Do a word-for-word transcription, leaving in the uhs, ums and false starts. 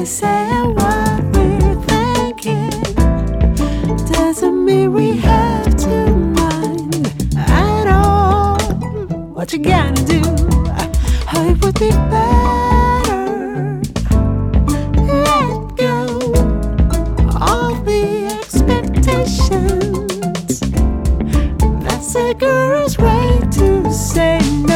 we say and what we're thinking doesn't mean we have to mind at all what you gonna do. Oh, it would be better let go of the expectations. That's the girl's way to say no.